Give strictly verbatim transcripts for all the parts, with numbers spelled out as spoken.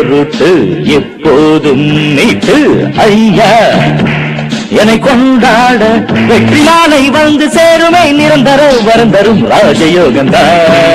route எப்போதும் நீட்டு ஐயா என்னை கொண்டாட வெற்றி மாலை வந்து சேருமே நிரந்தர வரந்தரும் ராஜயோகந்தா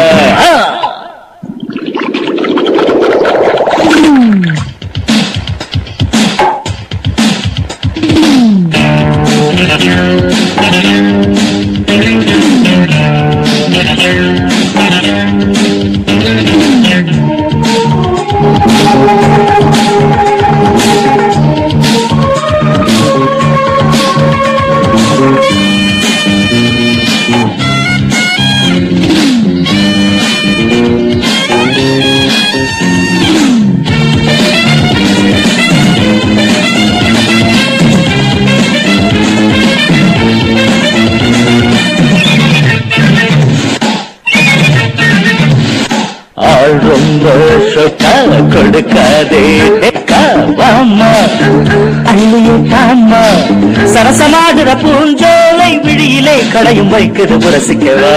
ரொம்ப சொக்கா கொடுக்காதே வாமா அள்ளியே தாமா சரசமாடுற பூஞ்சோலை விழியிலே கடையும் வைக்குது புரசிக்கவா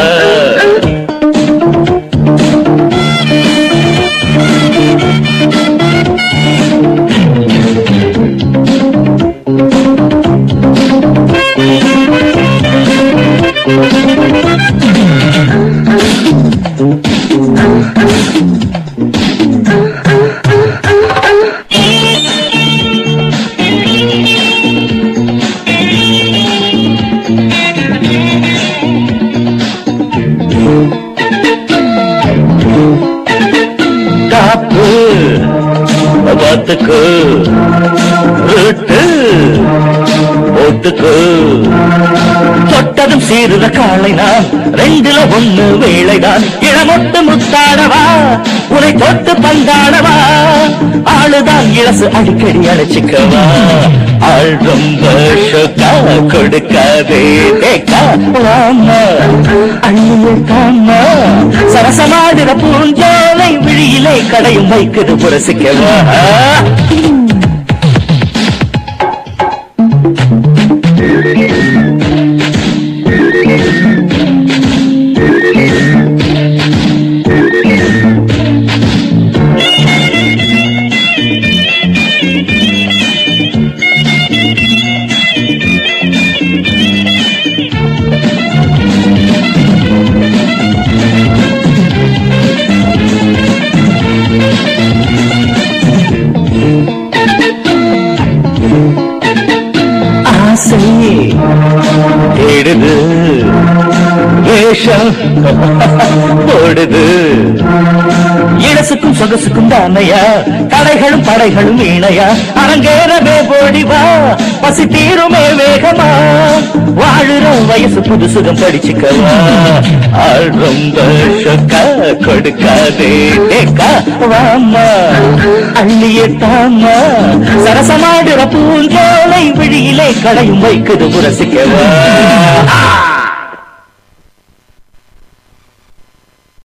காப்பு பாத்துக்கு ரூட்டு ஓட்டுக்கு தொட்டதும் சீருற காலை நான் ரெண்டுல ஒண்ணு வேளைதான் இளமொட்டு முத்தாடவா உனை தொட்டு பந்தாடவா ஆளுதான் இளசு அடிக்கடி அழைச்சிக்கவா ஆள் ரொம்ப சொக்கா கொடுக்காதே வாமா அள்ளியே தாமா சரசமாடுற பூஞ்சோலை விழியிலே கடையும் வைக்குது புரசிக்கவா தேடுது வேஷம் போடுது இளசுக்கும் சொகசுக்கும் தானையா கடைகளும் படைகளும் வீணையா அரங்கேறவே போடிவா பசி தீருமே வேகமா வாழுற வயசு புது சுகம் படிச்சுக்கவா ஆள் ரொம்ப சொக்கா கொடுக்காதே தேக்கா வாமா அள்ளியே தாமா சரசமாடுற பூஞ்சோலை விழியிலே கடையும் வைக்குது புரசிக்கவா